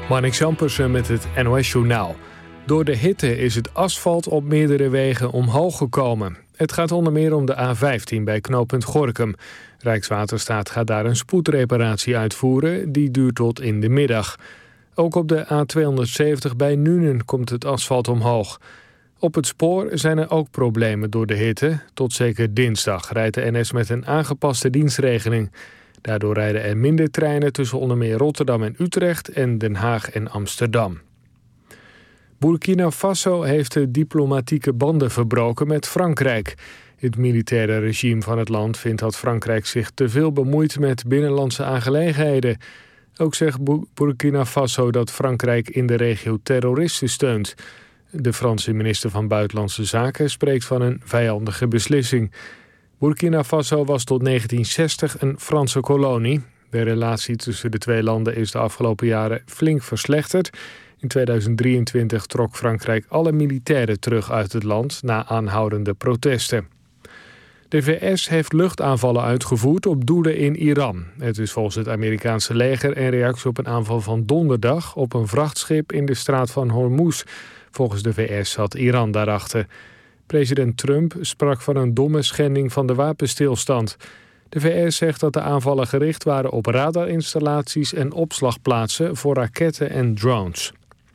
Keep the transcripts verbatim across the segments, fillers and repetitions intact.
Marnix Jampersen met het N O S-journaal. Door de hitte is het asfalt op meerdere wegen omhoog gekomen. Het gaat onder meer om de A vijftien bij knooppunt Gorinchem. Rijkswaterstaat gaat daar een spoedreparatie uitvoeren. Die duurt tot in de middag. Ook op de A tweehonderdzeventig bij Nuenen komt het asfalt omhoog. Op het spoor zijn er ook problemen door de hitte. Tot zeker dinsdag rijdt de N S met een aangepaste dienstregeling. Daardoor rijden er minder treinen tussen onder meer Rotterdam en Utrecht en Den Haag en Amsterdam. Burkina Faso heeft de diplomatieke banden verbroken met Frankrijk. Het militaire regime van het land vindt dat Frankrijk zich te veel bemoeit met binnenlandse aangelegenheden. Ook zegt Burkina Faso dat Frankrijk in de regio terroristen steunt. De Franse minister van Buitenlandse Zaken spreekt van een vijandige beslissing. Burkina Faso was tot negentien zestig een Franse kolonie. De relatie tussen de twee landen is de afgelopen jaren flink verslechterd. In tweeduizend drieëntwintig trok Frankrijk alle militairen terug uit het land na aanhoudende protesten. De V S heeft luchtaanvallen uitgevoerd op doelen in Iran. Het is volgens het Amerikaanse leger een reactie op een aanval van donderdag op een vrachtschip in de straat van Hormuz. Volgens de V S zat Iran daarachter. President Trump sprak van een domme schending van de wapenstilstand. De V S zegt dat de aanvallen gericht waren op radarinstallaties en opslagplaatsen voor raketten en drones.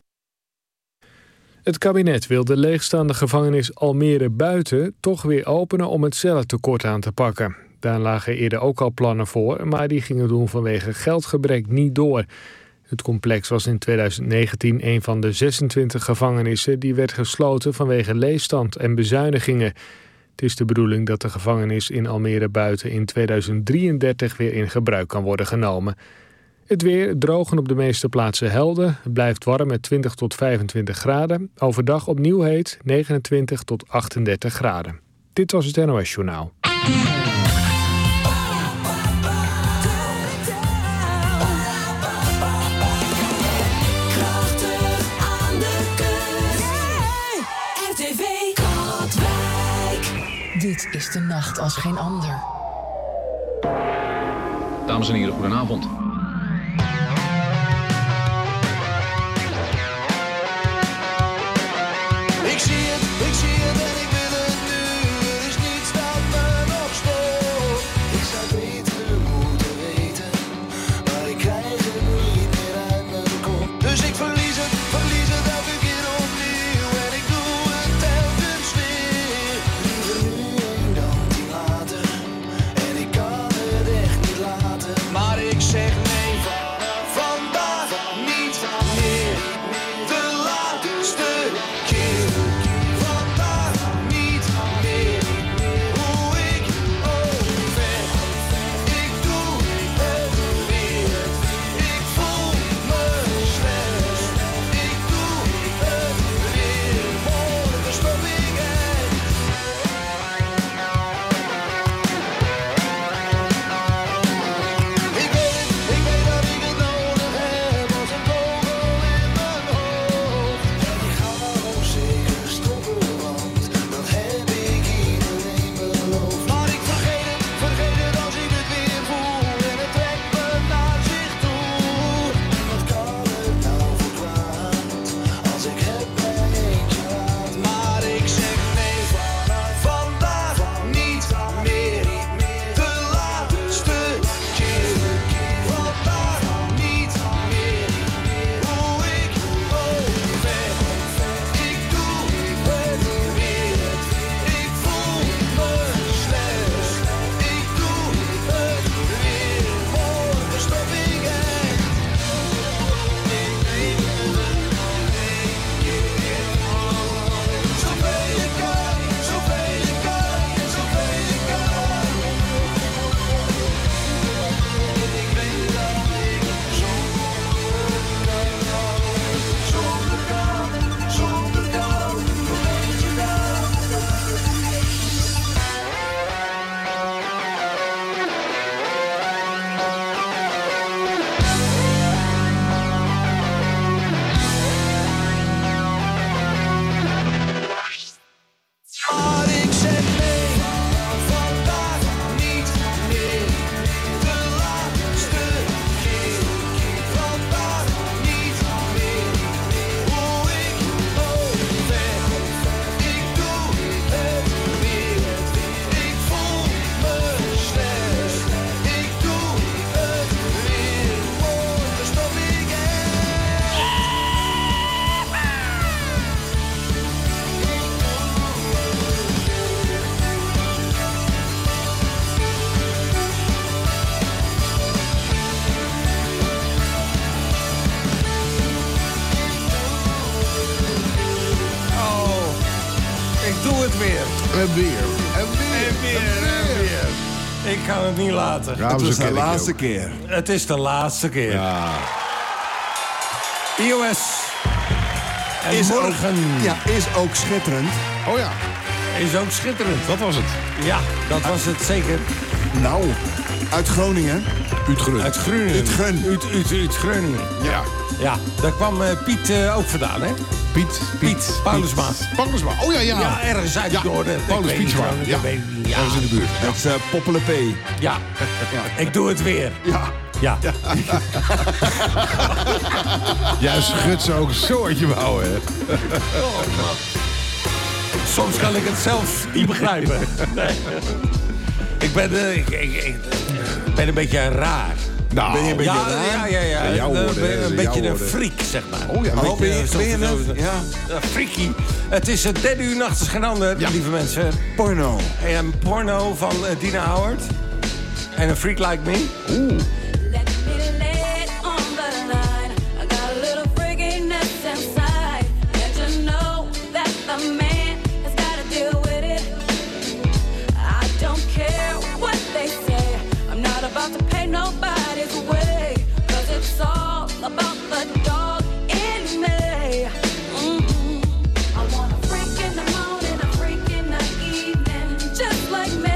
Het kabinet wil de leegstaande gevangenis Almere Buiten toch weer openen om het cellentekort aan te pakken. Daar lagen eerder ook al plannen voor, maar die gingen toen vanwege geldgebrek niet door. Het complex was in tweeduizend negentien een van de zesentwintig gevangenissen die werd gesloten vanwege leegstand en bezuinigingen. Het is de bedoeling dat de gevangenis in Almere Buiten in tweeduizend drieëndertig weer in gebruik kan worden genomen. Het weer drogen op de meeste plaatsen helder. Het blijft warm met twintig tot vijfentwintig graden. Overdag opnieuw heet negenentwintig tot achtendertig graden. Dit was het N O S-journaal. Dit is de nacht als geen ander. Dames en heren, goedenavond. Ik zie het, ik zie het en ik wil het nu. Er is niets dat me nog stoort. Ik zou beter moeten weten, maar ik krijg het niet meer uit mijn kop. Dus ik verlies het, verlies het elke keer opnieuw. En ik doe het telkens weer. Liever nu een dan tien later. En ik kan het echt niet laten. Maar ik zeg En weer. En weer. En weer. En weer. Ik kan het niet laten. Ja, Het zo is de ken ik je laatste ook. keer. Het is de laatste keer. Ja. I O S. En Is morgen ook, ja, is ook schitterend. Oh ja, is ook schitterend. dat was het. Ja, dat was het zeker. Nou, uit Groningen. Utrecht. Uit Groningen. Utgen. Uit, uit, uit Groningen. Ja. Ja, daar kwam uh, Piet uh, ook vandaan, hè? Piet. Piet Paulusma. Paulusma. Oh ja, ja. Ja, ergens uit Ja, het noorden. Paulus Ik weet niet, Pietsma. ik Ja, weet niet. Ja. dat is in de buurt. Ja. Dat is uh, Poppele P. Ja. Ik doe het weer. Ja. Ja. Jij schudt ze ook een soortje bouwen, hè? Soms kan ik het zelf niet begrijpen. Nee. Ik ben, uh, ik, ik, ik ben een beetje raar. Nou, Ben je een beetje Ja, raar? ja, ja, ja. Ja, jouw Een, woorden, een jouw beetje een woorden. freak, zeg maar. Oh ja. Oh, ben je, Zo- ben je zo- het? Ja. Een freaky. Het is het derde uur nachts, is geen ander, Ja. lieve mensen. Porno. En een porno van uh, Dina Howard. En een freak like me. Oeh. Let me lay it on the line. I got a little freakiness inside. Let you know that the man has got to deal with it. I don't care what they say. I'm not about to pay nobody's way. Cause it's all about the dog in me. Mhm. I want a freak in the morning, a freak in the evening. Just like me.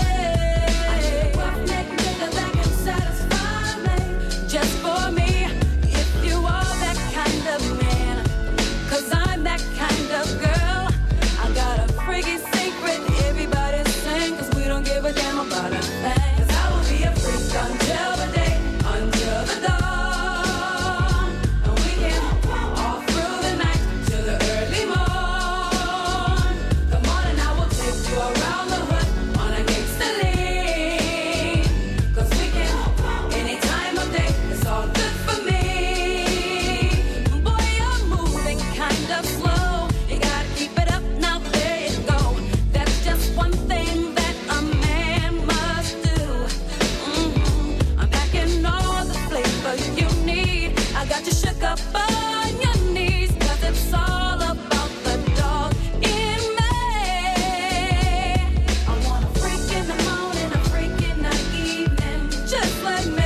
Just for me, if you are that kind of man, cause I'm that kind of girl. I got a freaky secret, everybody's saying, cause we don't give a damn about a thing. Cause I will be a freak until the day, until the dawn. And we can all through the night, till the early morn. Come on and I will take you around the hood, on a gangster lean. Cause we can, any time of day, it's all good for me. Boy, you're moving kind of slow. You gotta keep it up, now there you go. That's just one thing that a man must do. Mhm. I'm packing all the flavor you need. I got you shook up on your knees. Cause it's all about the dog in me. I want a freak in the morning, a freak in the evening. Just like me.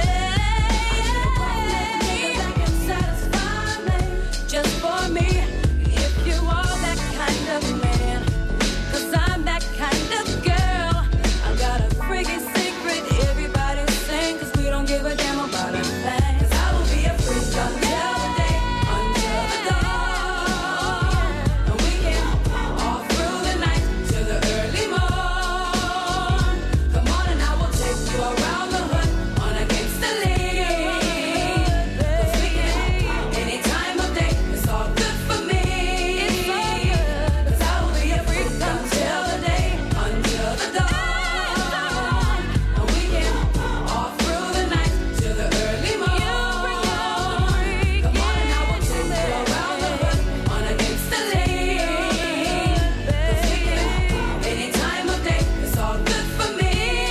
Just for me, if you are that kind of man, cause I'm that kind of girl. I got a freaky secret, everybody's saying, cause we don't give a damn about a thing. Cause I will be a freak until the day, until the dawn. And we can all through the night, till the early morn. Come on and I will take you around the hood, on a gangster lean. Cause we can, any time of day, it's all good for me. Cause I will be a freak until the day, until the dawn. And we can all through the night, till the early morn. Come on and I will take you around the hood, on a gangster lean. Cause we can, any time of day, it's all good for me.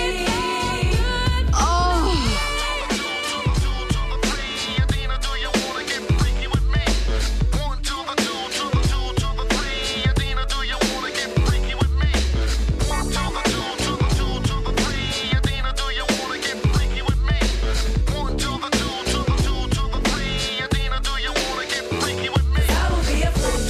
I will be a freak until the day,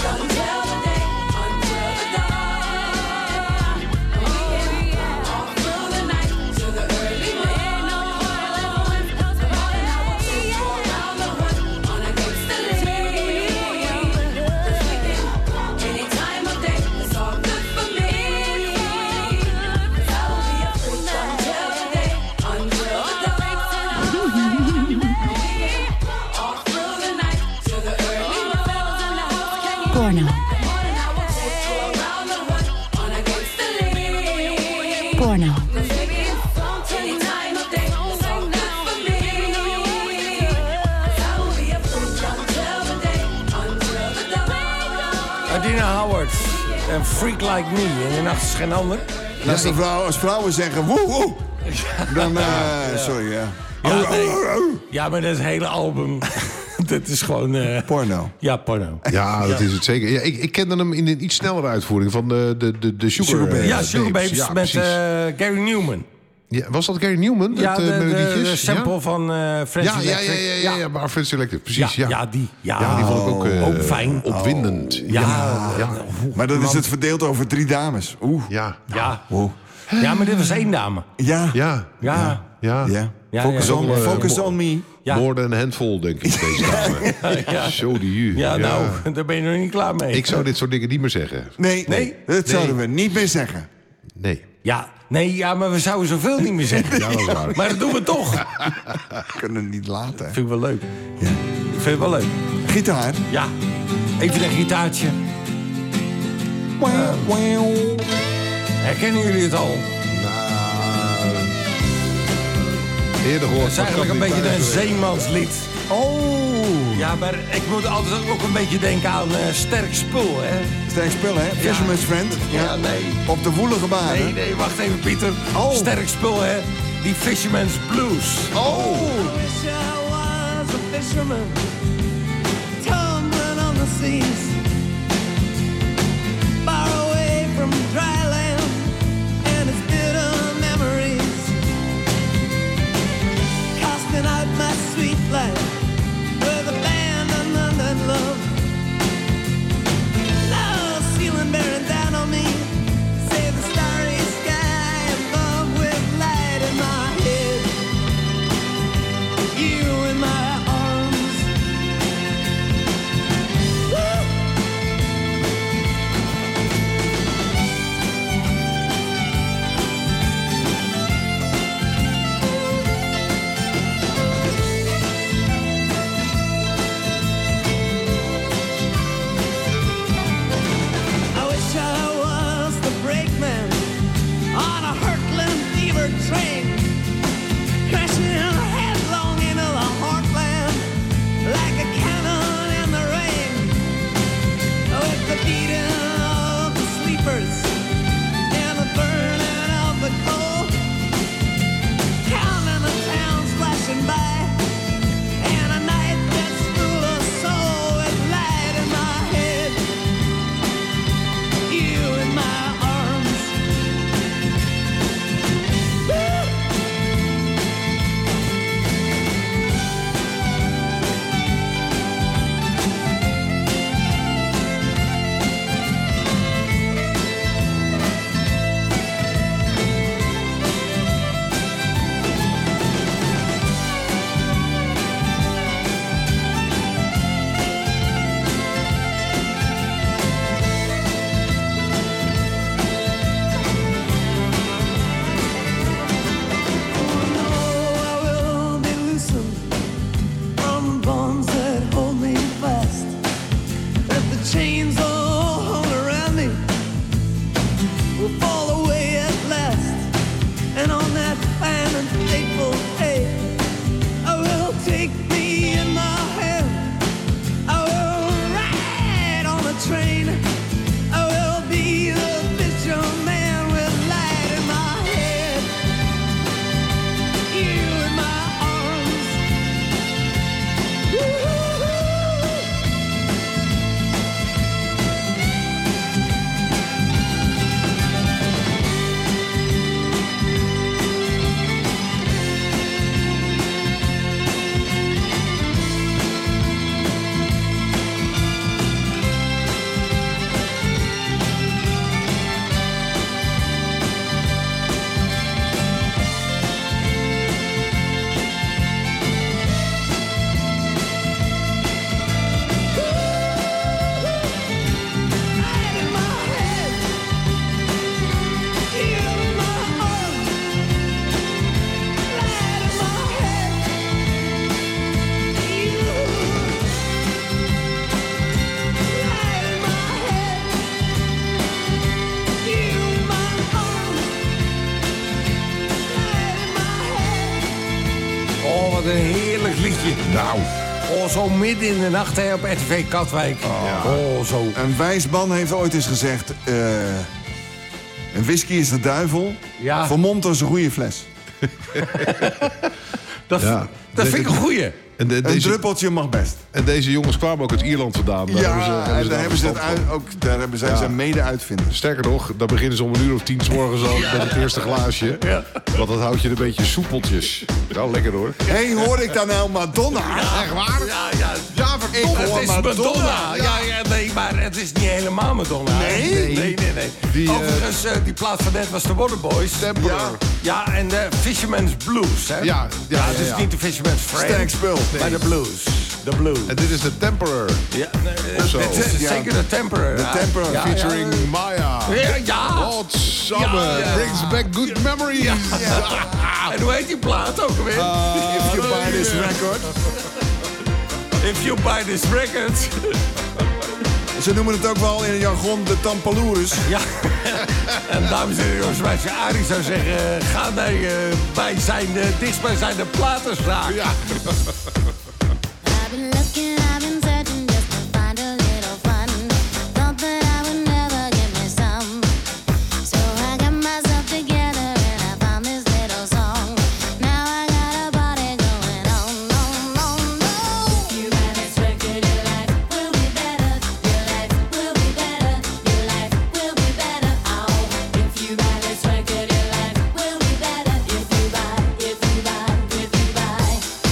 until the dawn. And we can all through the night, till the early morn. Come on and I will take you around the hood, on a gangster lean. Cause we can, any time of day, it's all good for me. Cause I will be a freak until the day, until the dawn. And we can all through the night, till the early morn. Porno. Come on and I will take you around the hood, on a gangster lean. Porno. Cause baby, any time of day, it's all good for me. Cause I will be a freak until the day, until the dawn. Adina Howard. Een freak like me. En de nacht is geen ander. En als, de vrouw, als vrouwen zeggen woe woe, dan... eh, sorry, ja. Ja, nee. Ja, maar dat hele album. dat is gewoon... Uh, porno. Ja, porno. Ja, dat is het zeker. Ja, ik, ik kende hem in een iets snellere uitvoering van de, de, de, de Sugar, Sugar Babes. Ja, Sugar Babes ja, met uh, Gary Newman. Ja, was dat Gary Newman? Ja, dat, de, uh, de, de sample ja? van uh, Friends ja, ja, ja, ja, ja, ja, maar Friends Selective, precies. Ja, ja, ja, die. Ja, ja, die vond ik ook, uh, ook fijn. Opwindend. Oh. Ja, ja, ja. Maar dat is het verdeeld over drie dames. Oeh. Ja. Ja. Wow. Ja, maar dit was één dame. Ja. Ja. Ja. Ja. Ja. Ja, Focus, ja. on, Uh, focus mo- on me. Ja. More than a handful, denk ik, deze dame. Ja. Zo die u. Ja, nou, daar ben je nog niet klaar mee. Ik zou dit soort dingen niet meer zeggen. Nee, Nee. dat zouden Nee. we niet meer zeggen. Nee. Ja, nee, ja, maar we zouden zoveel niet meer zeggen. Ja, dat is waar. Maar dat doen we toch. Dat We kunnen het niet laten. vind ik wel leuk. Ja. Ik vind het wel leuk. Gitaar. Ja, even een gitaartje. Wauw, wauw. Herkennen jullie het al? Nou, eerder gehoord. Het is eigenlijk een beetje een zeemanslied. Oh. Ja, maar ik moet altijd ook een beetje denken aan uh, sterk spul, hè? Sterk spul, hè? Fisherman's Friend. Ja, nee. Op de woelige baren. Nee, nee, wacht even, Pieter. Oh. Sterk spul, hè? Die Fisherman's Blues. Oh. wish I was a fisherman, tumbling on the seas, far away from dry land and its bitter memories, casting out my sweet life with abandonment and love. Love ceiling bearing down on me, save the starry sky above with light in my head. You in my arms. Woo! I wish I was the brakeman on a hurtling fever train, crashing headlong into the heartland like a cannon in the rain. With the beating of the sleepers and the burning of the coal, counting the towns flashing by, and a night that's full of soul with light in my head. You in my arms. Woo! Oh, I will be loosened from bonds that hold me fast. That the chains all hung around me will fall away at last. And on that fine and fateful day, I will take me in my hand. I will ride on a train. I will be the fisherman with light in my head. You in my arms. Woo-hoo-hoo. Light in my head. You in my arms. Light in my head. You. Light in my head. You in my arms. Light in my head. Oh, wat een heerlijk liedje. Nou. Oh, zo midden in de nacht, hè, op R T V Katwijk. Oh, zo. Een wijs man heeft ooit eens gezegd... eh, een whisky is de duivel. Ja. Vermomd als een goede fles. Dat, Ja. dat vind ik een goeie. En, de, Een deze, druppeltje mag best. en deze jongens kwamen ook uit Ierland vandaan. Daar Ja, hebben ze, hebben en ze daar hebben ze het verstand uit, van. ook, daar hebben zij Ja. zijn mede-uitvinders. Sterker nog, dan beginnen ze om een uur of tien 's morgens al met het eerste glaasje. Want dat houdt je een beetje soepeltjes. Ja, lekker hoor. Hé, hey, hoor ik daar nou Madonna? Echt waar? Ja, ja. Ja, Ik hoor het is Madonna. Ja, ja, nee, maar het is niet helemaal Madonna. Nee? Nee, nee, nee. Die, eh, Overigens, uh, die plaat van net was de Waterboys. Temperor. Ja, ja, en de Fisherman's Blues, hè? Ja, ja, ja, het is ja. niet de Fisherman's Friend. Sterk spul. Maar de blues. De blues. En dit is de Temperor. Ja, nee, Of zo. dit is Ja. zeker de Temperor. De Ja. Temperor, Ja, Featuring ja. Maya. Ja, ja. Hot summer. Ja, ja. Brings back good memories. Ja. En hoe heet die plaat ook alweer? If you buy this record. If you buy this record. Ze noemen het ook wel in het jargon de Tampaloerus. Ja. En dames en heren, zoals Arie zou zeggen, ga naar uh, bij zijn, uh, dichtstbijzijnde platenzaak. Ja. I've been looking, I've been searching just to find a little fun. Thought that I would never give me some. So I got myself together and I found this little song. Now I got a party going on, on, on, on. If you buy this record, your life will be better. Your life will be better. Your life will be better. Oh, if you buy this record, your life will be better. If you buy, if you buy, if you buy.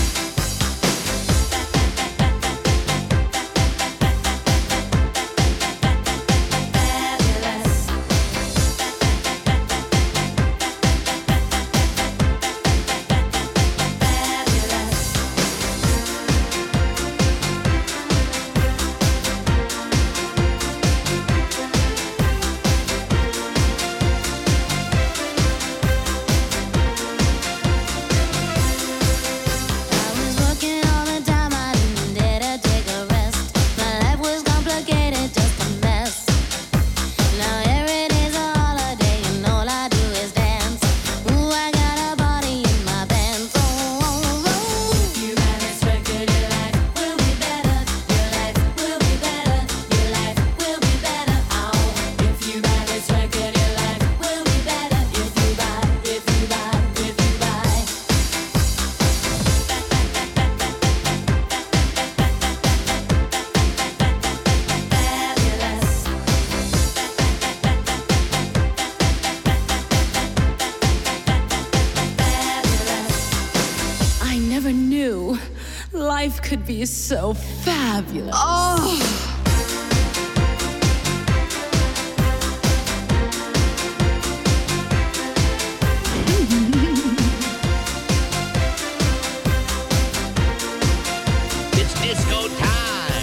I was working all the time, I didn't dare to take a rest. My life was complicated, just a mess. Now every day's a holiday and all I do is dance. Ooh, I got a body in my pants. Oh, oh, oh. If you buy this record, your life will be better. Your life will be better. Your life will be better. Oh, if you buy this record, your life will be better. If you buy, if you buy, if you buy. I never knew life could be so fabulous. Oh! It's disco time.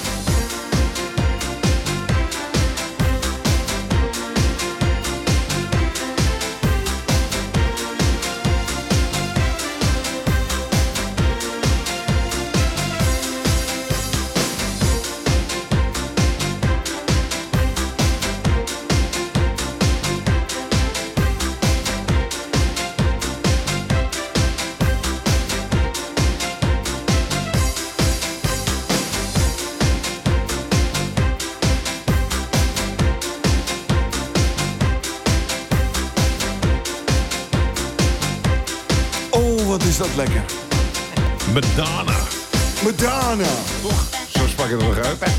Oh, wat is dat lekker. Madonna. Madonna. Toch? Zo sprak je er nog uit.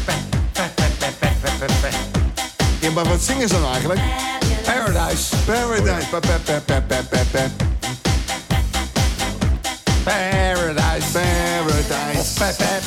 Ja, maar wat zingen ze dan eigenlijk? Paradise. Paradise. Pa, pa, pa, pa, pa, pa, pa. Paradise. Paradise. Pep, pep.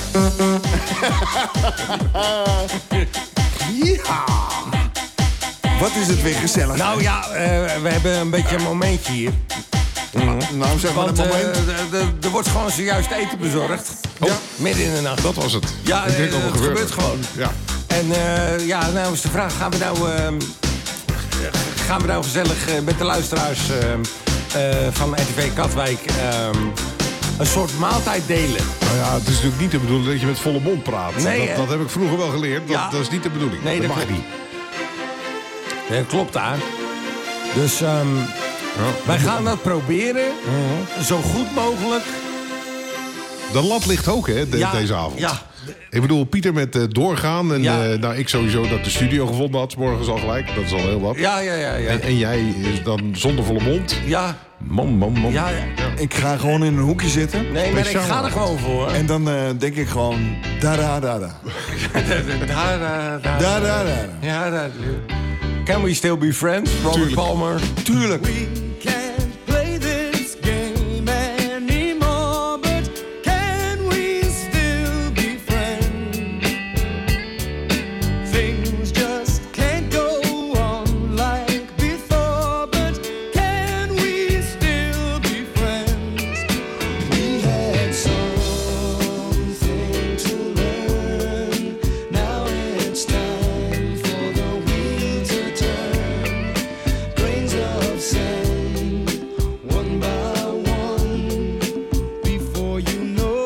Ja. Wat is het weer gezellig. Nou ja, uh, we hebben een beetje een momentje hier. Nou, zeg maar Want een uh, moment. d- d- er wordt gewoon zojuist eten bezorgd. Oh. Midden in de nacht. Dat was het. Ja, Ik denk eh, al, wat het gebeurt gebeurt er? gewoon. Ja. En uh, ja, nou is de vraag, gaan we nou, uh, gaan we nou gezellig uh, met de luisteraars uh, uh, van R T V Katwijk um, een soort maaltijd delen? Nou ja, het is natuurlijk niet de bedoeling dat je met volle mond praat. Nee, dat, hè? dat heb ik vroeger wel geleerd. Dat, Ja. dat is niet de bedoeling. Nee, dat, dat mag klopt. niet. Nee, dat klopt daar. Dus um, wij gaan dat proberen, zo goed mogelijk. De lat ligt hoog, hè, de- Ja, deze avond. ja. Ik bedoel, Pieter met uh, doorgaan. En Ja. uh, nou, ik sowieso dat de studio gevonden had, 's morgens al gelijk. Dat is al heel wat. Ja, ja, ja, ja. En, en jij is dan zonder volle mond. Ja, Man, man, man. ja, ik ga gewoon in een hoekje zitten. Nee, maar ik ga er gewoon voor. En dan uh, denk ik gewoon... Da da da da. Da da da. Da da da. Ja, da. Can we still be friends, Robert Tuurlijk. Palmer? Tuurlijk. Can't play this game anymore, but can we still be friends? Things just can't go on like before, but can we still be friends? We had something to learn. Now it's time for the wheel to turn. Grains of sand, one by one, before you know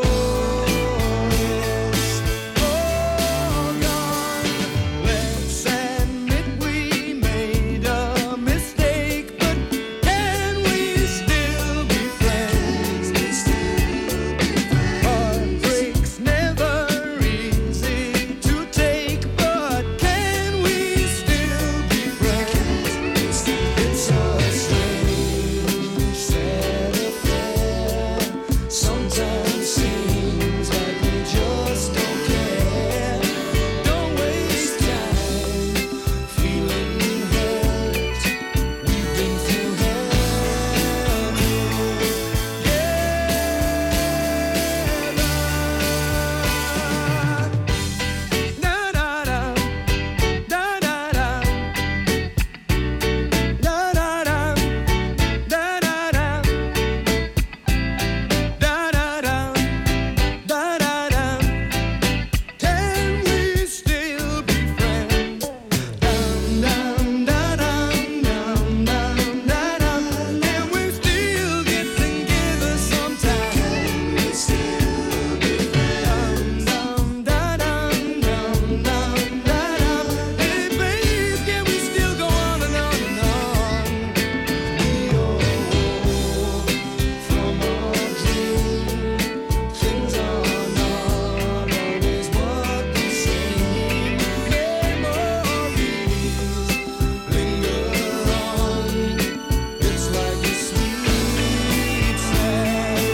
it's all gone. Let's admit we made a mistake, but can we still be friends? Heartbreak's never easy to take, but can we still be friends? It's a strange, sad affair. Sometimes seems like we just don't care. Don't waste time feeling hurt. We've been through hell together. Da da da, da da da, da da da, da da da, da da da, da da da. Can we still be friends? Dum dum da dum dum dum da dum. Can we still get together sometime? Can we still be friends? Dum dum da dum dum dum da dum. Hey babe, can we still go on and on and on? We all from our dream. Things are not always what they seem. Memories linger on. It's like a sweet, sad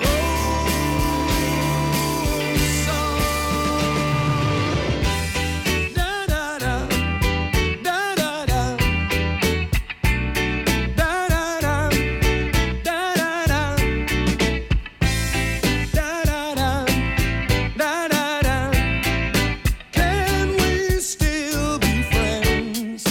old song. Da da da, da da da, da da da, da da da, da da da, da da da. Can we still be friends?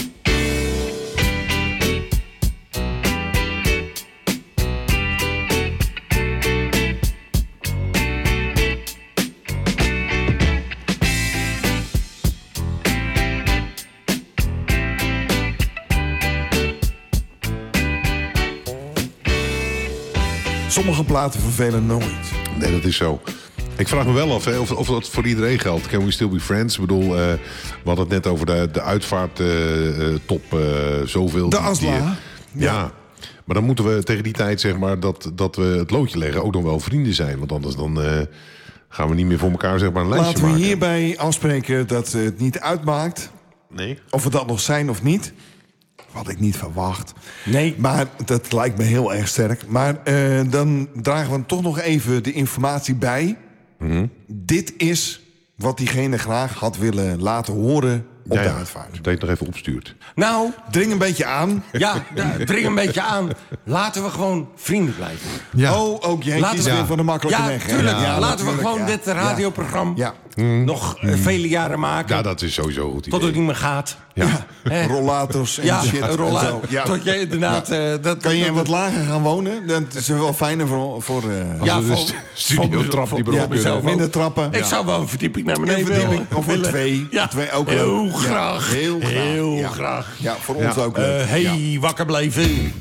Sommige platen vervelen nooit. Nee, dat is zo. Ik vraag me wel af hè, of, of dat voor iedereen geldt. Can we still be friends? Ik bedoel, eh, we hadden het net over de, de uitvaart eh, eh, top eh, zoveel. De die- Asla. die- ja. Maar dan moeten we tegen die tijd, zeg maar, dat, dat we het loodje leggen, ook nog wel vrienden zijn. Want anders dan eh, gaan we niet meer voor elkaar, zeg maar, een lijstje Laten we maken. hierbij afspreken dat het niet uitmaakt Nee. of we dat nog zijn of niet. Wat ik niet verwacht. Nee. Maar dat lijkt me heel erg sterk. Maar eh, dan dragen we toch nog even de informatie bij. Mhm. Dit is wat diegene graag had willen laten horen op Ja, de ja. uitvaart. Dat je het nog even opstuurt. Nou, Dring een beetje aan. ja, da- dring een beetje aan. Laten we gewoon vrienden blijven. Ja. Oh, ook jij Laten kiest we- weer voor de makkelijke ja, weg. hè? tuurlijk. Ja, Laten we natuurlijk, gewoon ja. dit radioprogramma Ja. nog eh, vele jaren maken. Ja, dat is sowieso een goed idee. tot het niet meer gaat. Ja. Hè? Rollators en Ja, shit. een en rolla- zo. Ja. Tot je inderdaad... eh, dat, Kan je dat- wat lager gaan wonen? Dat is wel fijner voor... voor eh, Ja, Als we de voor- stu- studiotrap voor- niet meer ja, op kunnen. mezelf ook. minder trappen. Ik zou wel een verdieping naar beneden Een verdieping, willen. of een willen. twee. Ja, Twee ook heel leuk. Ja, graag. heel graag. Heel Ja. graag. Ja, voor ons Ja. ook Eh, leuk. hey, Ja. wakker blijven.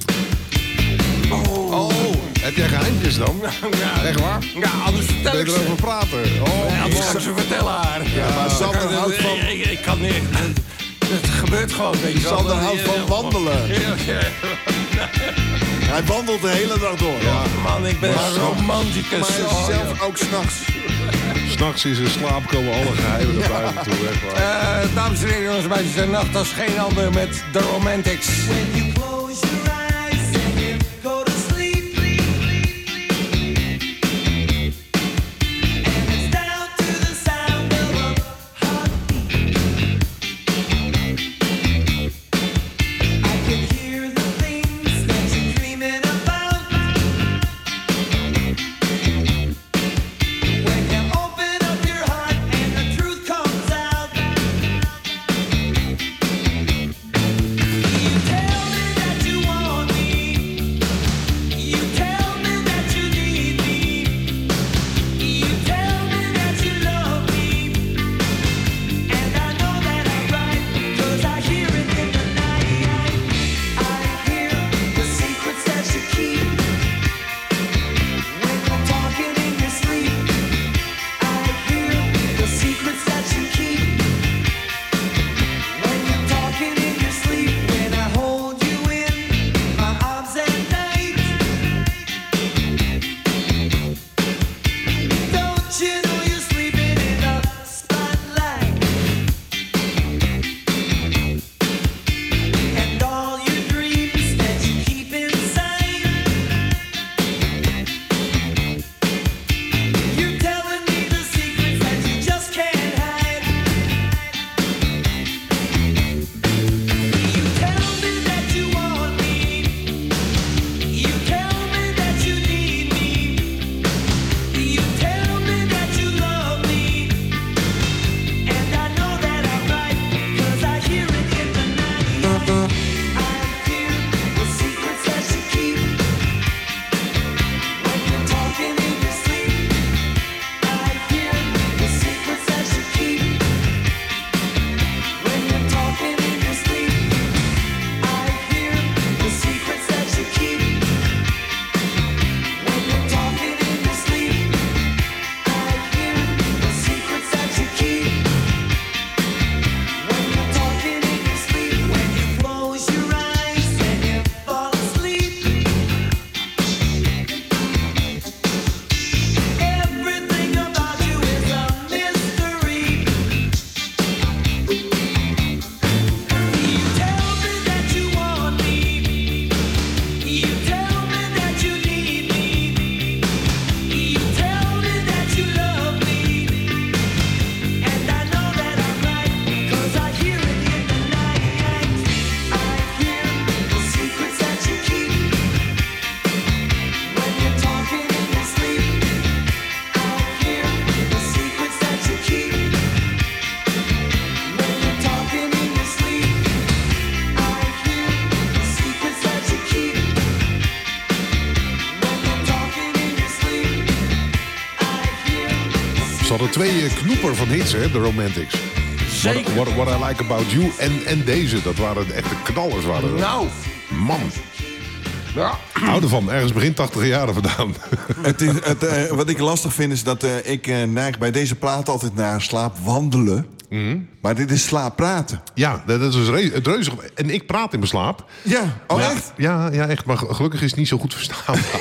Oh, heb jij geheimjes dan? Ja, Echt waar? Ja, anders vertel Ben ik je ze. erover praten? Oh, Ja, anders ga ik ze vertellen haar. Ja, maar Sander Ik kan- houdt van- Ik, ik kan niet... Het gebeurt gewoon, weet je wel. Sander houdt van wandelen. Ja, ja. Hij wandelt de hele dag door. Ja, man, ik ben Maar een zo- romanticus. Maar Oh, zelf ja. ook s'nachts. S'nachts in zijn slaap komen alle geheimen naar buiten toe. Echt waar. Eh, dames en heren, jongens, meisjes en nacht als geen ander met The Romantics. When you close your eyes and you go to sleep, Ze hadden twee uh, knoeper van hits, hè, de Romantics. Zeker. What, what, what I Like About You en, en deze. Dat waren de echte knallers. Waren dat. Nou. Man. Ja. Hou ervan. Ergens begin tachtig jaren vandaan. Het is, het, uh, wat ik lastig vind is dat uh, ik uh, neig bij deze plaat altijd naar slaapwandelen. Mm. Maar dit is slaappraten. Ja, dat is dus re- het reuzig. En ik praat in mijn slaap. Ja, oh ja, echt? Ja, ja, echt. Maar gelukkig is het niet zo goed verstaanbaar.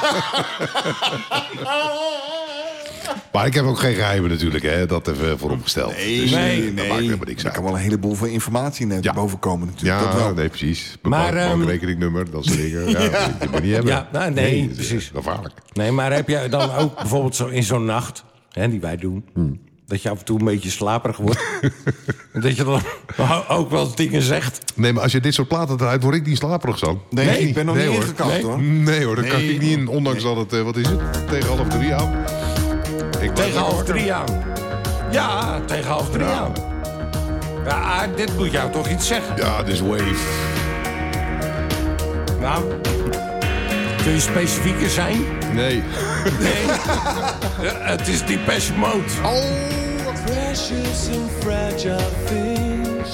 Maar ik heb ook geen geheimen natuurlijk, hè. Dat even vooropgesteld. Nee, dus, nee, dat nee. maakt helemaal niks Er uit. kan wel een heleboel van informatie net Ja. boven komen natuurlijk. Ja, dat wel. nee, precies. Maar, Bank, um, bankrekeningnummer, dat soort dingen. Ja, ja. Die moet je niet hebben. Ja, nou, nee, dat is, precies. uh, gevaarlijk. Nee, maar heb jij dan ook bijvoorbeeld zo in zo'n nacht, hè, die wij doen... Hmm. dat je af en toe een beetje slaperig wordt... dat je dan ook wel dingen zegt? Nee, maar als je dit soort platen draait, word ik niet slaperig zo. Nee, nee ik ben nog nee, niet hoor. ingekapt, nee. hoor. Nee hoor, dat Nee. kan ik niet in. Ondanks nee. dat het, uh, wat is het, tegen half drie aan. Ik tegen half drie aan. Ja, tegen half drie ja. aan. Ja, dit moet jou toch iets zeggen? Ja, dit is Wave. Nou, kun je specifieker zijn? Nee. Nee. Ja, het is Depeche Mode. Oh. Precious and fragile things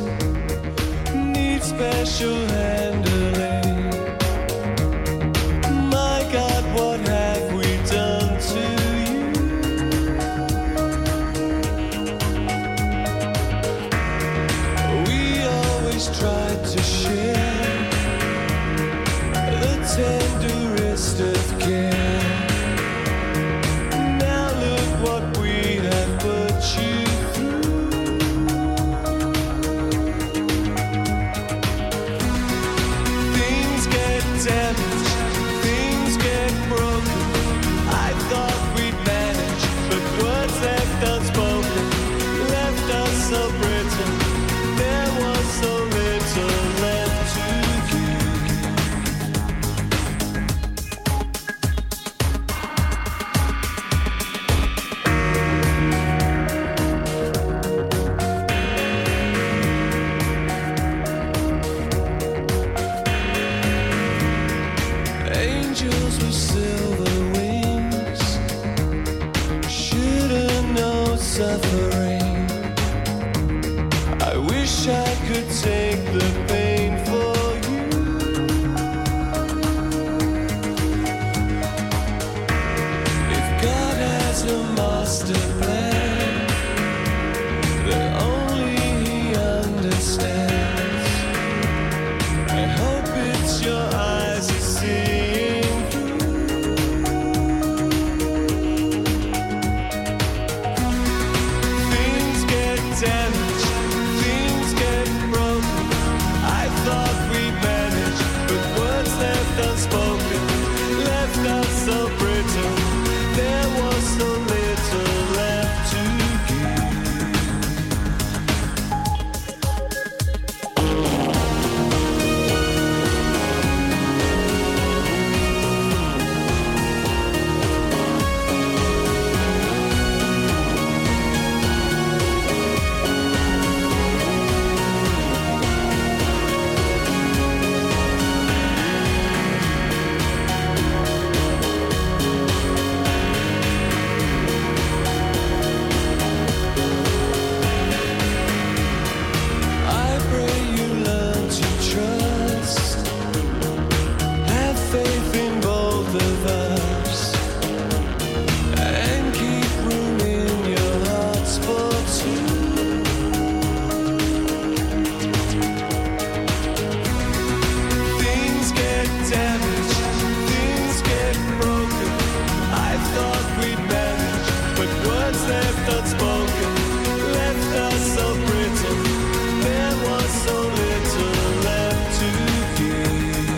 need special handling. My God, what have we done to you? We always tried to share the tenderest of care. Now look what we have put you through. Things get damaged, things get broken. I thought we'd manage, but words left unspoken left us so brittle. There was so little left to give. Angels with silver wings shouldn't know suffering. I wish I could take the pain for you. If God has a master plan that only He understands, I hope it's your eyes that seeing through. Things get damaged, things get broken. I thought we'd manage, but words left unspoken left us so brittle. There was so little left to give. I pray you learn to trust. Have faith in both of us. And keep room in your hearts for two. Things get damaged, things get broken. I thought we'd manage, but words left unspoken left us so brittle. There was so little left to give.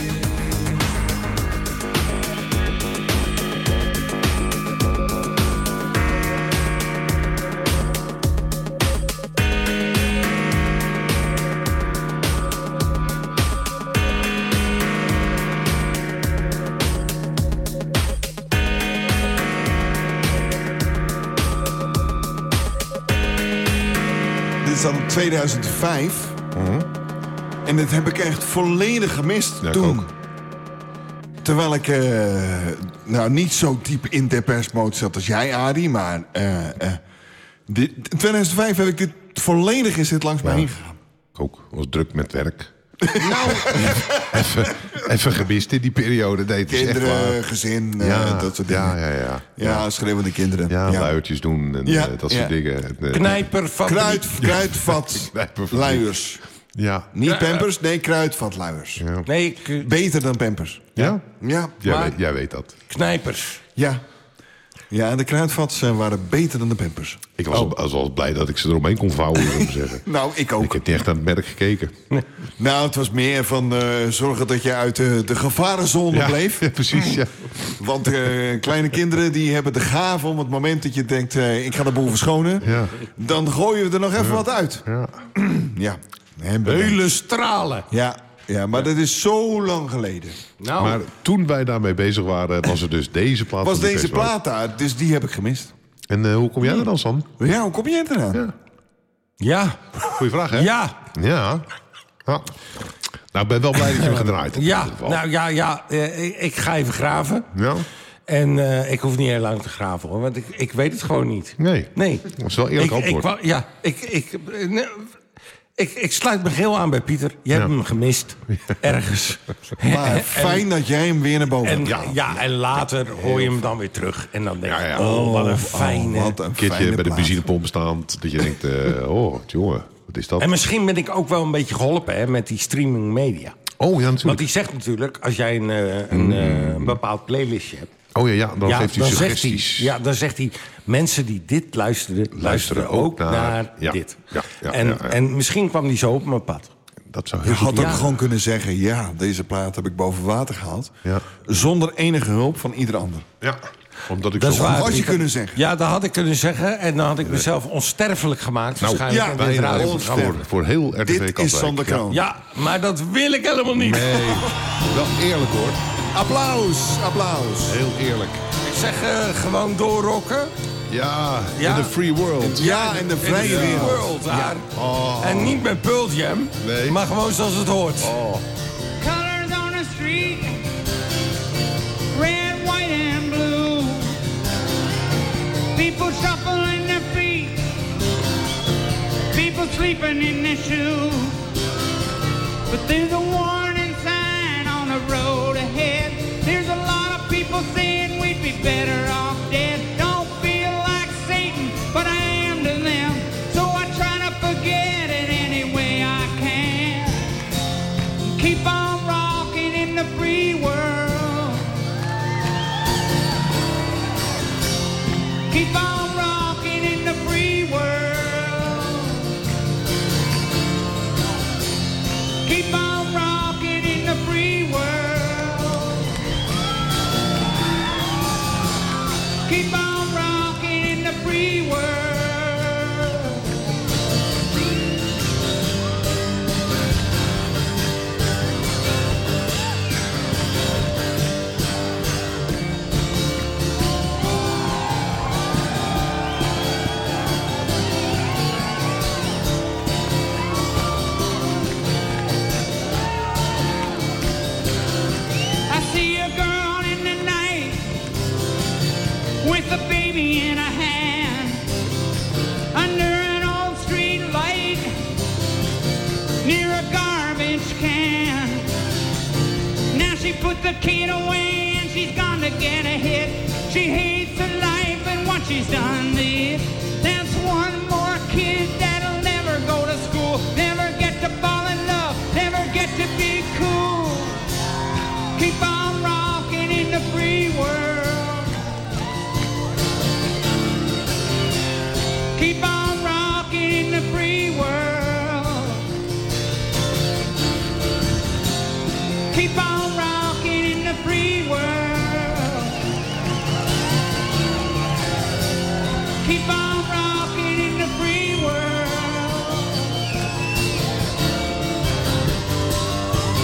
Dit is dan tweeduizend vijf. En dat heb ik echt volledig gemist Ja, ik toen. ook. terwijl ik uh, nou niet zo diep in depeche-mode zat als jij, Adi, maar uh, uh, dit, in tweeduizend vijf heb ik dit volledig is dit langs mij heen gegaan. Ik ook. Ik was druk met werk. Nou, even, even gemist in die periode. Nee, het is kinderen, echt waar. gezin, uh, ja, dat soort dingen. Ja, ja, ja. Ja, schreeuwende kinderen. Ja, ja. luiertjes doen en ja, uh, dat ja. soort dingen. Uh, Knijperfabriek. Kruid, kruidvat, luiers. Ja. Niet Pampers, nee, kruidvatluiers. Ja. Nee, k- Beter dan Pampers. Ja? Ja. Jij, Maar- weet, jij weet dat. knijpers. Ja. Ja, en de kruidvats uh, waren beter dan de Pampers. Ik was, al, was al blij dat ik ze eromheen kon vouwen, zou ik zeggen. Nou, ik ook. Ik heb niet echt aan het merk gekeken. Nou, het was meer van uh, zorgen dat je uit de, de gevarenzone Ja, bleef. ja, precies, ja. Want uh, kleine kinderen die hebben de gave om het moment dat je denkt... Uh, ik ga de boel verschonen, Ja. dan gooien we er nog even wat uit. Ja. Ja. En bedankt. Hele stralen. Ja, ja, maar dat is zo lang geleden. Nou, Maar toen wij daarmee bezig waren, was er dus deze plaat. Was van de deze festival. plaat daar, dus die heb ik gemist. En uh, hoe kom jij er dan, Sam? Ja, hoe kom jij eraan? Ja. ja. Goeie vraag, hè? Ja. Ja. Ja. Nou, ik ben wel blij dat je me gedraaid hebt. in Ja, ieder geval. nou ja, ja eh, ik, ik ga even graven. Ja? En eh, ik hoef niet heel lang te graven, hoor. Want ik, ik weet het gewoon niet. Nee. Nee. Dat is wel eerlijk ik, ik, antwoord. wou- Ja, ik... ik eh, nee, Ik, ik sluit me geheel aan bij Pieter. Je hebt Ja. hem gemist. Ergens. Maar fijn dat jij hem weer naar boven En, hebt. ja, ja, en later hoor je hem dan weer terug. En dan denk je, Ja, ja. oh, wat een fijne... Oh, wat een Een keertje fijne bij de plaat. benzinepomp staand. Dat je denkt, uh, oh, jongen, wat is dat? En misschien ben ik ook wel een beetje geholpen hè, met die streaming media. Oh, ja, natuurlijk. Want die zegt natuurlijk, als jij een, eh, een, eh, een bepaald playlistje hebt... Oh ja, ja dan ja, geeft hij dan zegt hij, suggesties. ja, dan zegt hij, mensen die dit luisteren, luisteren ook naar, naar- ja, dit. ja, ja, en, ja, ja. en misschien kwam die zo op mijn pad. Dat zou Je heel goed had ook Ja. gewoon kunnen zeggen... ja, deze plaat heb ik boven water gehaald. Ja. Zonder enige hulp van ieder ander. Ja, omdat ik Dat is zo... waar. Had je Pieter. kunnen zeggen. Ja, dat had ik kunnen zeggen. En dan had ik mezelf onsterfelijk gemaakt. Nou, waarschijnlijk ja, in dit bijna radioprogramma. voor, voor heel R T V Dit Katwijk. is Sander Kroon. Ja, maar dat wil ik helemaal niet. Nee, wel eerlijk hoor. Applaus, applaus. Heel eerlijk. Ik zeg eh, gewoon doorrokken. Ja, Ja. in the free world. Ja, in de vrije In the wereld. world, ja. Oh. En niet met Pearl Jam, Nee. maar gewoon zoals het hoort. Colors on the street, red, white, and blue. People shuffling their feet, people sleeping in their shoes. But there's a warning sign on the road ahead. There's a lot of people saying we'd be better off dead. Don't feel like Satan, but I am to them. So I try to forget it any way I can. Keep on rocking in the free world. Keep on rocking in the free world. Keep on rocking in the free world. Keep on rocking in the free world. I see a girl in the night with a baby in her hand under an old street light near a garbage can. Now she put the kid away and she's gonna get a hit. She hates her life and what she's done to it. That's one more kid that'll never go to school, never get to fall in love, never get to be cool. Keep on rocking in the free world. Keep on rocking in the free world. Keep on rocking in the free world. Keep on rocking in the free world.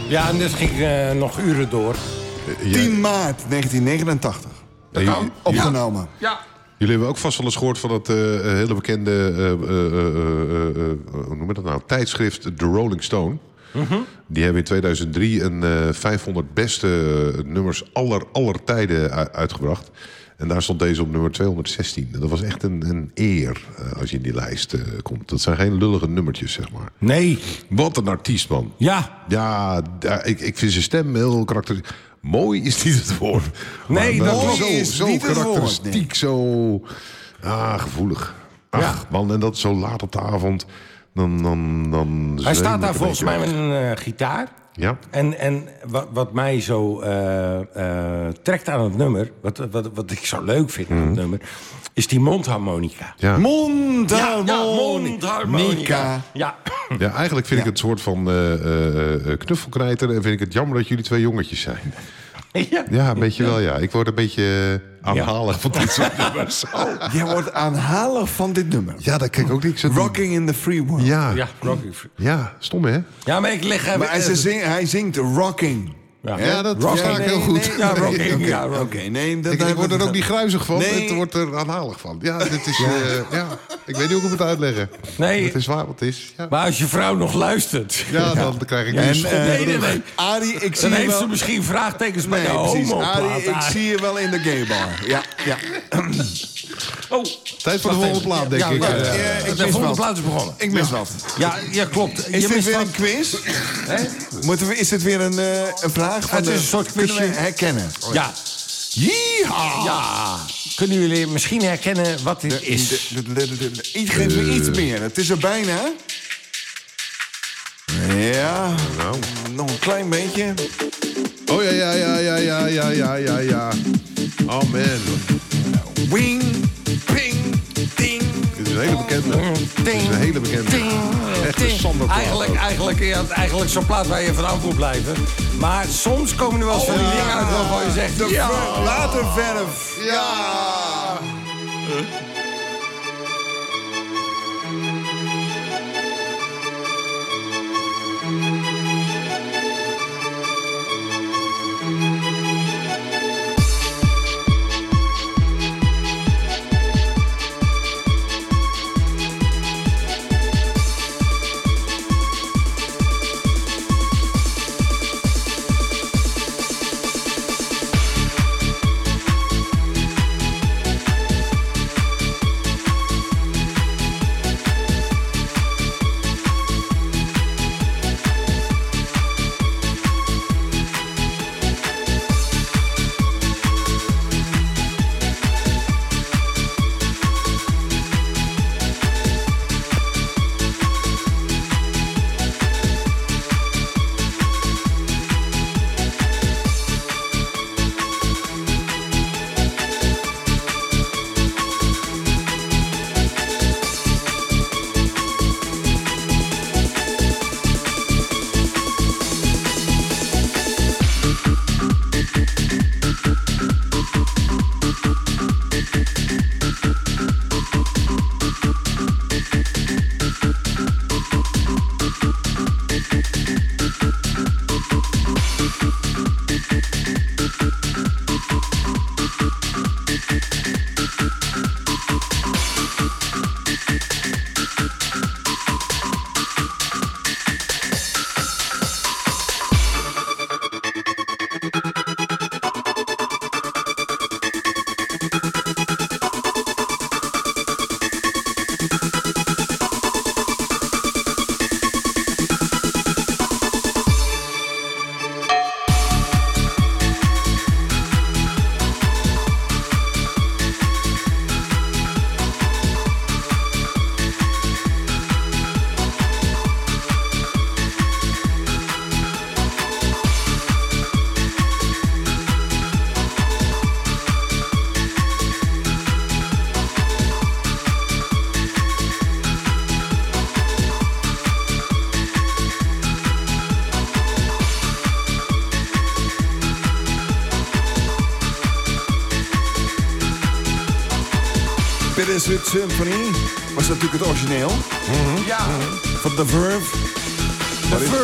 Ja, en dit ging uh, nog uren door. Uh, tien maart negentien negenentachtig. Dat kan. Opgenomen. Ja. Jullie hebben ook vast wel eens gehoord van dat uh, hele bekende... Uh, uh, uh, uh, uh, hoe noem je dat nou? Tijdschrift The Rolling Stone. Mm-hmm. Die hebben in tweeduizend drie een uh, vijfhonderd beste uh, nummers aller, aller tijden u- uitgebracht. En daar stond deze op nummer tweehonderdzestien. En dat was echt een, een eer uh, als je in die lijst uh, komt. Dat zijn geen lullige nummertjes, zeg maar. Nee. Wat een artiest, man. Ja. Ja, da- ik, ik vind zijn stem heel karakteristiek. Mooi is niet het woord. Nee, maar, dat maar mooi zo, is zo niet het woord, karakteristiek, zo ah, gevoelig. Ach, Ja. man, en dat zo laat op de avond. Dan, dan, dan Hij staat zweem daar ik een volgens mij beetje met weg. een uh, gitaar. Ja. En, en wat, wat mij zo uh, uh, trekt aan het nummer... Wat, wat, wat ik zo leuk vind aan het nummer... is die mondharmonica. Ja. Mondharmonica. Ja, mondharmonica. Ja. Ja, eigenlijk vind ik het een soort van uh, uh, knuffelkrijter. En vind ik het jammer dat jullie twee jongetjes zijn. Ja. Ja, een beetje wel, ja. Ik word een beetje aanhalig van dit soort nummers. Jij wordt aanhalig van dit nummer. Ja, daar kijk ik ook niks aan. Rocking in the Free World. Ja. Ja, Rocky. Ja, stom hè? Ja, maar ik leg even... Maar hij, ze zing, hij zingt rocking. Ja, Ja, dat Rocking. versta ik heel goed. Nee, ja, rocking. Oké, Ja, oké, rocking. nee, dat, Ik, ik word er ook niet gruizig van. Nee. Het wordt er aanhalig van. Ja, dit is... uh, ja, ik weet niet hoe ik het moet uitleggen. Nee. Het is waar wat het is. Ja, Maar als je vrouw nog luistert... ja dan krijg ik nu En, een schop. eh, Nee, nee, nee. Arie, ik zie Dan je heeft wel... ze misschien vraagtekens bij Nee, de precies. homo. Arie, ik zie je wel in de gay bar. Ja, ja. Oh, Tijd voor de volgende plaat, denk ja, ik. ja, Uh, ja. Ja, ik De mis volgende wat. plaats is begonnen. Ik mis wat. Ja, ja klopt. Is Je dit mist weer wat. een quiz? Hè? Moeten we, is dit weer een, uh, een vraag? Van Het is de- een soort kunnen we quizje. herkennen? Ja. Yeehaw! Ja. Kunnen jullie misschien herkennen wat dit is? De- de- de- de- de- de- Ik geef me iets meer. Het is er bijna. Ja. Nou. Nog een klein beetje. Oh ja, ja, ja, ja, ja, ja, ja, ja, ja. Oh man. Wing, ping, ding. Dit is een hele bekende. Dit is een hele bekende. Echt een Sander-plaat Eigenlijk, ook. eigenlijk, ja, eigenlijk zo'n plaat waar je vanaf moet blijven. Maar soms komen er wel eens van die ja. dingen uit waarvan je zegt... De ja. ver- waterverf. Ja! Bittersweet Symphony was natuurlijk het origineel. Ja. Van The Verve. De Verve.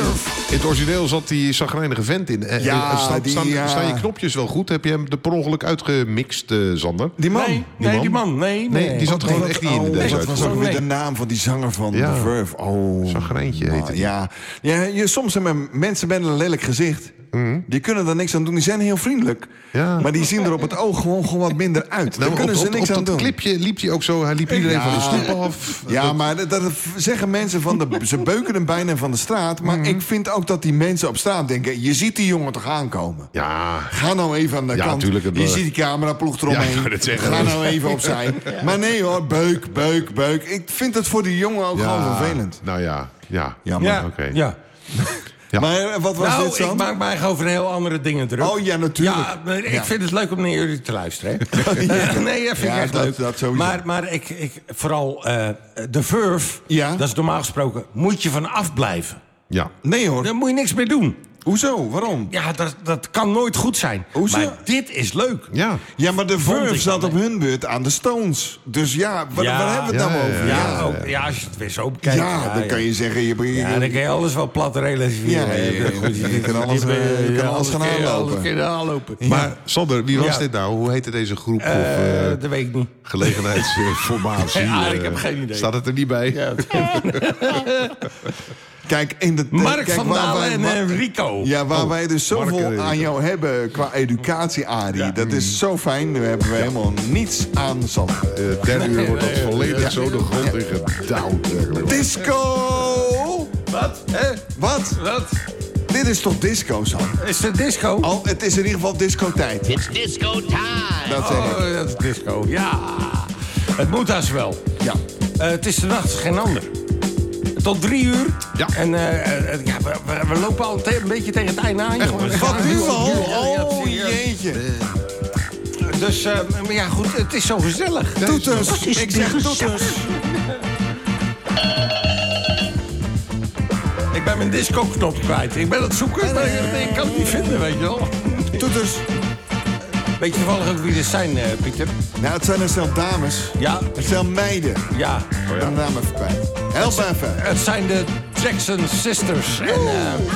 In het origineel zat die chagrijnige vent in. Eh, Ja, eh, staan, die, staan, ja. staan je knopjes wel goed? Heb je hem er per ongeluk uitgemixt, eh, Sander? Die man. Nee, nee, die man. Nee, nee. Nee, die zat er gewoon echt niet in. Oh, Deze wat was ook uitvoering. weer de naam van die zanger van Ja. The Verve? Oh, Chagrijntje heette die. ja. ja je, soms hebben mensen met een lelijk gezicht. Die kunnen er niks aan doen. Die zijn heel vriendelijk. Ja. Maar die zien er op het oog gewoon, gewoon wat minder uit. Daar Nou, kunnen op, ze op, niks op aan dat doen. clipje liep hij ook zo. Hij liep iedereen van de stoep af. Ja, Dat- maar dat, dat zeggen mensen van de... Ze beuken hem bijna van de straat. Maar ik vind ook dat die mensen op straat denken... Je ziet die jongen toch aankomen. Ja, Ga nou even aan de Ja, kant. tuurlijk, het- Je ziet die cameraploeg Ja, ik eromheen. wou net zeggen. Ga nou even opzij. Maar nee hoor, beuk, beuk, beuk. Ik vind het voor die jongen ook ja. gewoon vervelend. Nou ja, ja. Jammer. Ja, Oké. ja. Ja. Maar eh, wat was nou, dit, Sam? ik maak mij over heel andere dingen druk. Oh ja, natuurlijk. Ja, maar ik Ja. vind het leuk om naar jullie te luisteren. Hè? Ja. Nee, dat vind Ja, ik echt dat- leuk. dat sowieso. maar maar ik, ik, vooral eh de Verve, Ja. dat is normaal gesproken... moet je van afblijven. Ja. Nee hoor. Daar moet je niks mee doen. Hoezo? Waarom? Ja, dat, dat kan nooit goed zijn. Hoezo? Maar dit is leuk. Ja. Ja, maar de Vond Verve ik zat dan, op hun beurt aan de Stones. Dus ja, waar, Ja. waar hebben we het Ja, nou ja, over? Ja, ja, ook, ja, als je het weer zo bekijkt. Ja, dan kan je zeggen... Je, je, Ja, dan kan je alles wel plat relativeren. Ja, ja, ja, ja. Je kan alles, eh, je kan alles gaan aanlopen. Alles kan aanlopen. Maar Sander, wie was Ja. dit nou? Hoe heette deze groep? Eh, of eh, dat weet ik niet. gelegenheidsformatie? Ja, ik eh, heb geen idee. Staat het er niet bij? Ja. Kijk, in de Mark kijk, van waar Dalen wij- en waar- eh, Rico. Ja, waar Oh, wij dus Mark en zoveel Rico. aan jou hebben qua educatie, Arie. Dat is zo fijn. Nu hebben we helemaal niets aan Sam. Het derde uur wordt dat volledig zo de grond in gedouwd. eigenlijk. Disco! Wat? Hè? Wat? Wat? Dit is toch disco, Sam? Is het disco? Al, het is in ieder geval disco-tijd. It's disco time. Dat zeg ik. Oh, dat is disco. Ja. Het moet haast wel. Ja. Eh, het is de nacht geen ander. Tot drie uur. Ja. En eh, eh, ja, we, we- we lopen al te- een beetje tegen het einde aan. jongen. We Wat gaan nu al? Ja, ja, Oh, serieus. jeetje. Dus, eh, maar ja, goed, het is zo gezellig. Toeters. Ik zeg toeters. Ik ben mijn disco-knop kwijt. Ik ben aan het zoeken, maar ik, ik kan het niet vinden, weet je wel. Toeters. Weet je toevallig ook wie dit zijn, eh, Pieter? Nou, het zijn een stel dames. Ja, Het zijn meiden. ja. Ik ben de naam even kwijt. Help even. Het zijn de Jackson Sisters. En, eh,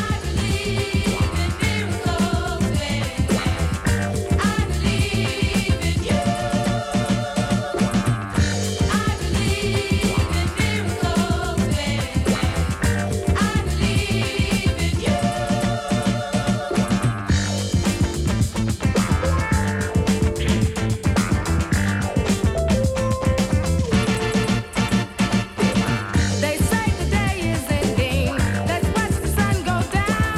They say the day is ending. Let's watch the sun go down.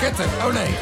Vetter. Oh nee.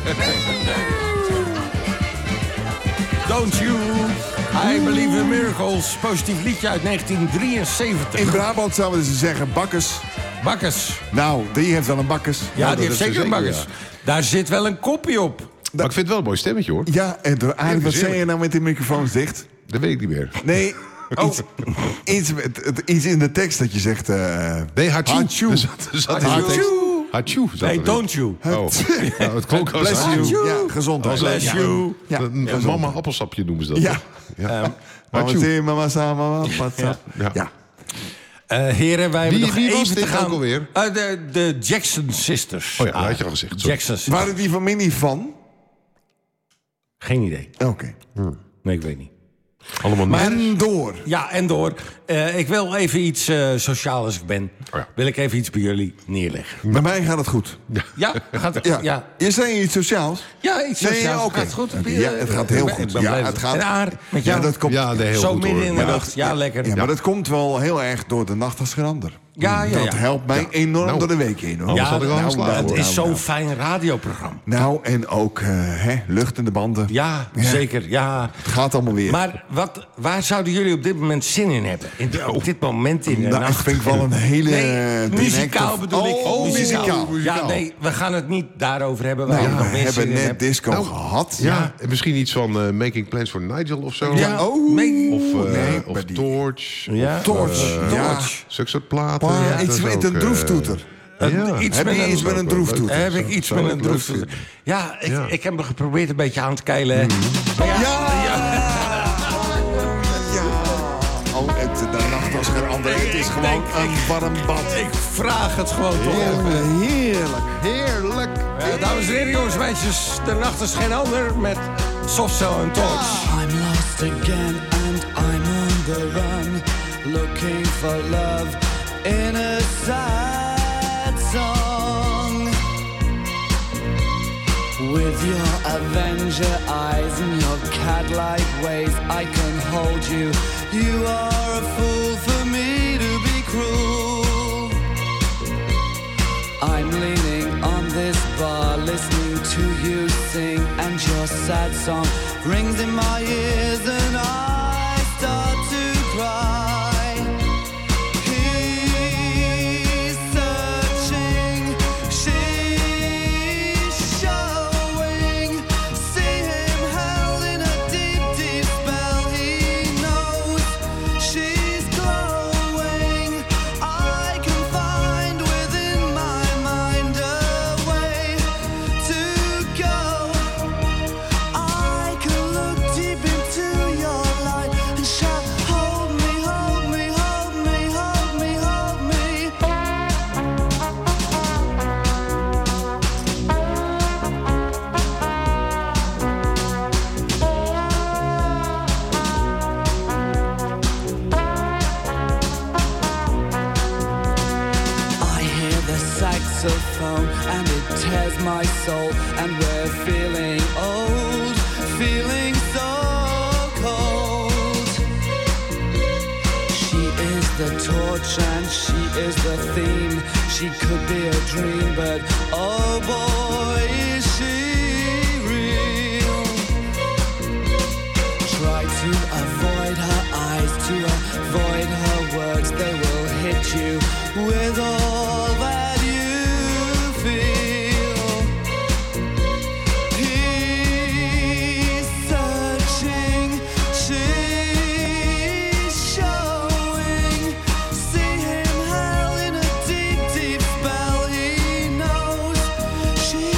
Don't You, I Believe in Miracles. Positief liedje uit negentien drieënzeventig. In Brabant zouden ze zeggen bakkes. Bakkes. Nou, die heeft wel een bakkes. Ja, dat die heeft is zeker een zeker, bakkes. ja. Daar zit wel een kopje op. Maar ik vind het wel een mooi stemmetje, hoor. Ja, en door Arie, wat Even zei je eerlijk. nou met die microfoons dicht? Dat weet ik niet meer. Nee, Oh. iets, iets, met- het- iets in de tekst dat je zegt... eh Nee, Hachu. Hachu. Er zat- er zat in de Hachu. tekst. Hachu. zat Nee, erin. don't you. Oh, nou, het klonk als Bless Hachu. you. Ja, gezondheid. Bless Ja. you. Ja, Een, een gezondheid. mama appelsapje noemen ze dat. Ja. ja. Ehm, Mama Hachu. zee, mama sa, mama patsa. Ja. Ja. eh, heren, wij hebben Wie- nog wie was even dit te gaan. ook alweer? Eh, de, de Jackson Sisters. Oh ja, dat had je al gezegd. Sorry. Jackson Sisters. Waren die familie van? Geen idee. Oké. Nee, ik weet niet. Allemaal niet. En door. Ja, en door. Eh, ik wil even iets uh, sociaal als ik ben. Oh ja. Wil ik even iets bij jullie neerleggen. Bij mij gaat het goed. Ja, gaat het? Ja. Ja, ja. Je zei iets sociaals? ja iets Nee, sociaals. oké. Gaat het goed? Oké, ja, het gaat heel Ik ben- goed. Ik ben Ja, blij. het gaat- En Aar, met Ja, jou? dat komt, Ja, nee, heel Zo goed, midden hoor. in de Ja. nacht. Ja, lekker. ja, maar dat komt wel heel erg door de nacht als ander. Ja, ja, Dat ja. helpt mij enorm Nou. door de week heen, hoor. Anders had ik al nou, geslapen, het hoor. is Nou, zo'n nou. fijn radioprogramma. Nou, en ook eh, hè, lucht in de banden. Ja, Ja. zeker. Ja. Het gaat allemaal weer. Maar wat, waar zouden jullie op dit moment zin in hebben? In de- op dit moment in de Nou, nacht? ik vind wel een hele... Nee, direct- muzikaal bedoel ik. Oh, muzikaal. Ja, nee, we gaan het niet daarover hebben. We Nou, hebben nog we meer hebben zin in net hebben. disco Nou, gehad. Ja, en misschien iets van eh, Making Plans for Nigel of zo. Ja, Oh, mee- Of, eh, nee, of bij die- Torch. Ja. Of, Torch, eh, ja. Zulke soort platen. Pa, Ja, dat iets is met ook, een eh, droeftoeter. Ja. Iets Heb met je een- iets met een droeftoeter? Heb ik iets Zou met ik een leuk droeftoeter? Ja, ik, Ja. ik heb me geprobeerd een beetje aan te keilen. Maar ja, Ja! Oh, het, de nacht was geen andere. Het is Ik gewoon denk, een ik- warm bad. ik vraag het gewoon toch even. Oh, heerlijk. Heerlijk. Ja, dames en heren, jongens, meisjes, de nacht is geen ander met Softcell en Torch. I'm lost again and I'm on the run, looking for love in a sad song. With your Avenger eyes and your cat-like ways, I can hold you. You are a fool for me to be cruel. I'm leaning on this bar, listening to you sing, and your sad song rings in my ears, and I start to cry. He's searching, she's showing. See him held in a deep, deep spell. He knows she's glowing. I can find within my mind a way to go. I can look deep into your light and shout, hold me, hold me, hold me, hold me, hold me. I hear the saxophone and it tears my soul, and we're feeling old, feeling so cold. She is the torch and she is the theme. She could be a dream, but oh boy, is she real. Try to avoid her eyes, to avoid her words. They will hit you with all that you feel. He's searching, she's showing. See him held in a deep, deep spell. He knows she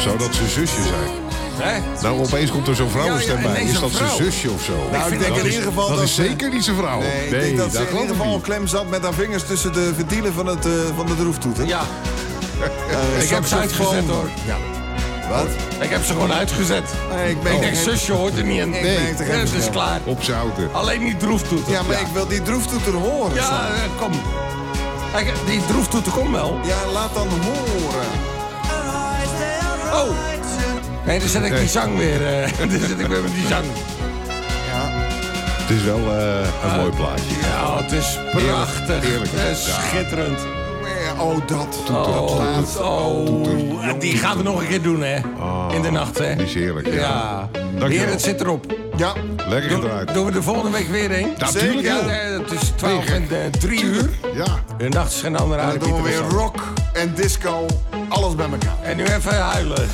Zou dat zijn zusje zijn? Hè? Nou, opeens komt er zo'n vrouwenstem Ja, ja, bij. ineens Is een dat zijn vrouw. zusje of zo? Nou, ik denk dat in is, ieder geval dat dat is ze- zeker niet zijn vrouw. Nee, ik denk dat ze in ieder geval klem zat met haar vingers tussen de ventielen van, het, uh, van de droeftoeter. Ja. Uh, Ik heb ze uitgezet, hoor. Ja. Wat? Ik heb ze gewoon uitgezet. Nee, ik, ik denk, zusje hoort er niet in. Ik Nee, merk er geen het is verschil. klaar. Op zouten. Alleen die droeftoeter. Ja, maar ik wil die droeftoeter horen. Ja, Sam. eh, kom. Kijk, die droeftoeter komt wel. Ja, laat dan horen. Oh. Nee, dan zet ik die zang weer. Uh, dan zet ik weer met die zang. Ja. Het is wel uh, een Uh, mooi plaatje. Ja, het is prachtig. Eerlijk, Het is ja. schitterend. Oh, dat. Oh, oh. Die gaan we nog een keer doen, hè? In de nacht, hè? Die is heerlijk, ja. Ja. Dankjewel. Heer, het zit erop. Ja. Lekker gedraaid. Doen we de volgende week weer heen? Natuurlijk Ja, wel. eh, het is twaalf en uh, drie uur. Ja. De nacht is geen andere Dan uit. doen we weer rock en disco. Alles bij elkaar. En nu even huilen.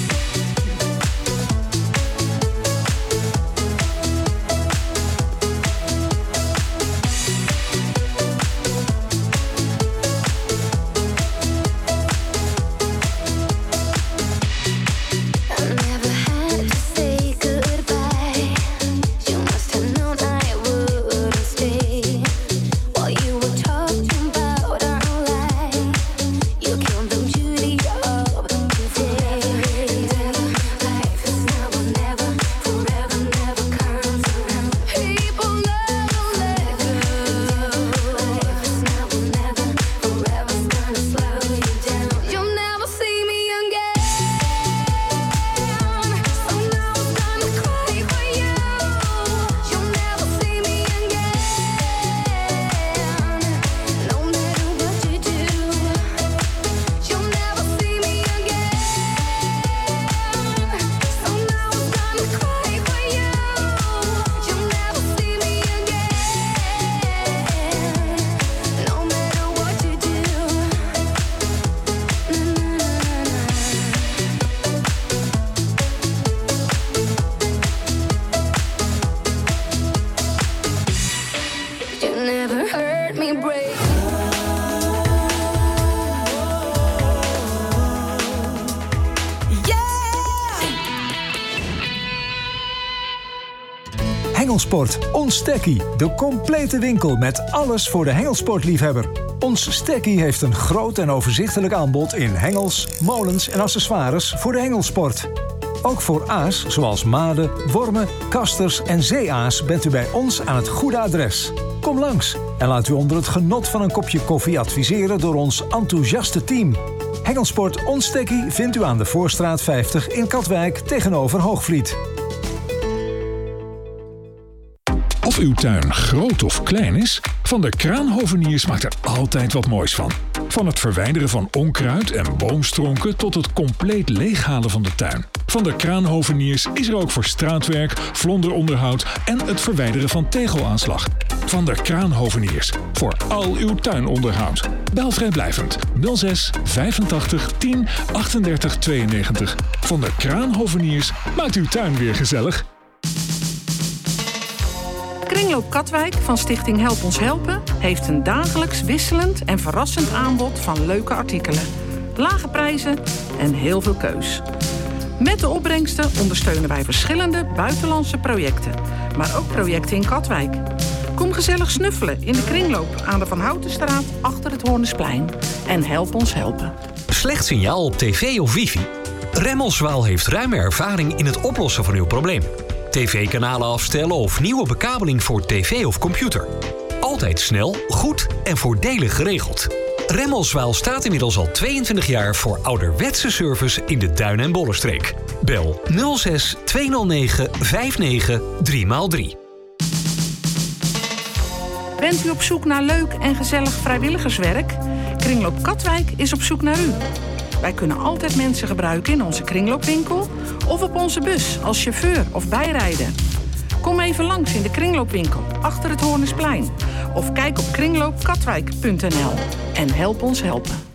I never had to say goodbye. You must have known I wouldn't stay. While you were talking about our life, you killed the beauty of today. Life is now or never, forever never comes around. People never let go. Life is now or never, forever's gonna slow you down. You'll never see me again. So now I'm gonna cry for you. You'll never see me again. No matter what you do, you'll never see me again. So now I'm gonna cry for you. You'll never see me again. No matter what you do. You never heard me break. Hengelsport, ons Stekkie. De complete winkel met alles voor de hengelsportliefhebber. Ons Stekkie heeft een groot en overzichtelijk aanbod in hengels, molens en accessoires voor de hengelsport. Ook voor aas, zoals maden, wormen, kasters en zeeaas bent u bij ons aan het goede adres. Kom langs en laat u onder het genot van een kopje koffie adviseren door ons enthousiaste team. Hengelsport Ons Stekkie vindt u aan de Voorstraat vijftig in Katwijk tegenover Hoogvliet. Of uw tuin groot of klein is, Van der Kraanhoveniers maakt er altijd wat moois van. Van het verwijderen van onkruid en boomstronken tot het compleet leeghalen van de tuin. Van der Kraanhoveniers is er ook voor straatwerk, vlonderonderhoud en het verwijderen van tegelaanslag. Van der Kraanhoveniers, voor al uw tuinonderhoud. Bel vrijblijvend nul zes vijfentachtig tien achtendertig tweeënnegentig. Van der Kraanhoveniers maakt uw tuin weer gezellig. Kringloop Katwijk van Stichting Help Ons Helpen heeft een dagelijks wisselend en verrassend aanbod van leuke artikelen. Lage prijzen en heel veel keus. Met de opbrengsten ondersteunen wij verschillende buitenlandse projecten, maar ook projecten in Katwijk. Kom gezellig snuffelen in de kringloop aan de Van Houtenstraat achter het Hoornesplein en help ons helpen. Slecht signaal op tv of wifi? Remmelswaal heeft ruime ervaring in het oplossen van uw probleem. tv-kanalen afstellen of nieuwe bekabeling voor tv of computer. Altijd snel, goed en voordelig geregeld. Remmelswaal staat inmiddels al tweeëntwintig jaar voor ouderwetse service in de Duin- en Bollenstreek. Bel nul zes tweehonderdnegen vijfennegentig drie maal drie. Bent u op zoek naar leuk en gezellig vrijwilligerswerk? Kringloop Katwijk is op zoek naar u. Wij kunnen altijd mensen gebruiken in onze kringloopwinkel of op onze bus als chauffeur of bijrijder. Kom even langs in de kringloopwinkel achter het Hoornesplein of kijk op kringloopkatwijk punt n l en help ons helpen.